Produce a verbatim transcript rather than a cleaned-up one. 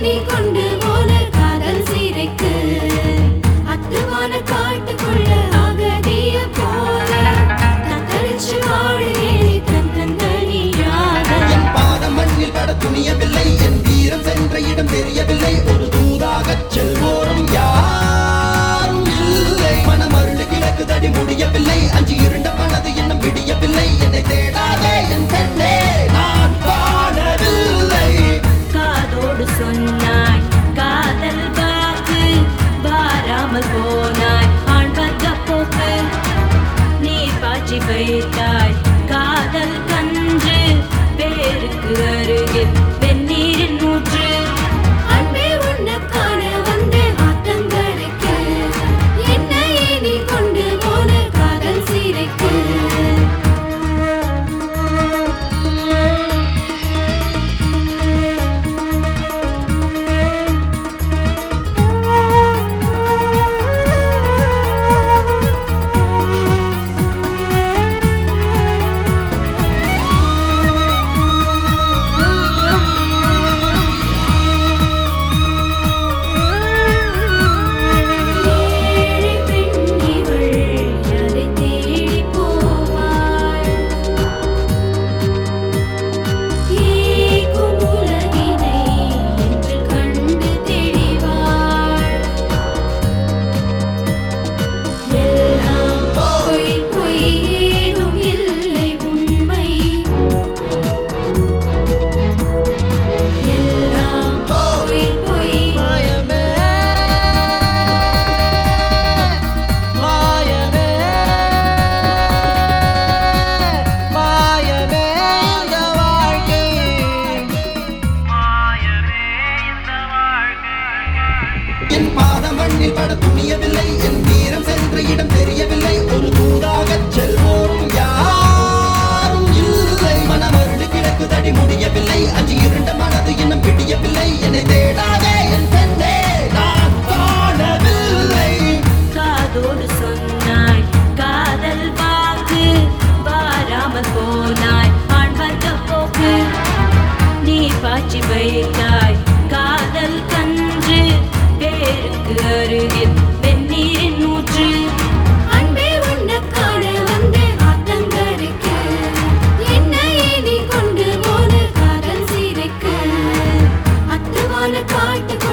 Any கொண்டு போன காதல் சீரைக்கு அத்துவான காட்டுக்குள்ள அகதிய போல தத்தளிச்சு வாழுகிறேன் தன் தன் தனியாக. என் பாதம் மண்ணில் பட துணியவில்லை, என் வீரம் சென்ற இடம் தெரியவில்லை, ஒரு தூதாகச் செல்வோரும் யாரும் இல்லை. மனம் அருள் கிழக்கு தடி முடியவில்லை, அஞ்சு இருண்ட மனது இன்னும் விடியவில்லை, என்னை தேடாதே என் பெண்ணே நான் காணவில்லை. காதோடு சொன்னாய் காதல் வாக்கு வாராமல் போனாய் ஆழ்வத போக்கு நீர் பாய்ச்சி வைத்தாய் காதல் கன்று பேருக்கு அருகில் வெந்நீரின் ஊற்று. அன்பே உன்னைக்கான வந்த ஆத்தங்கரைக்கு என்னையே நீ கொண்டு போன காதல் சீரைக்கு. என் பாதம் மண்ணில் பட துணியவில்லை, என் வீரம் சென்ற இடம் தெரியவில்லை, ஒரு தூதாகச் செல்வோரும் யாரும் இல்லை. மனம் அருள் கிழக்கு தடி முடியவில்லை, அஞ்சு இருண்ட மனது இன்னும் விடியவில்லை, என்னை தேடாதே என் பெண்ணே நான் காணவில்லை. காதோடு சொன்னாய் காதல் வாக்கு வாராமல் போனாய் ஆழ்வத போக்கு நீர் பாய்ச்சி வைத்தாய் காதல் கன்று பேருக்கு அருகில் வெந்நீரின் ஊற்று. அன்பே உன்னைக்கான வந்த ஆத்தங்கரைக்கு என்னையே நீ கொண்டு போன காதல் சீரைக்கு அத்துவான காட்டு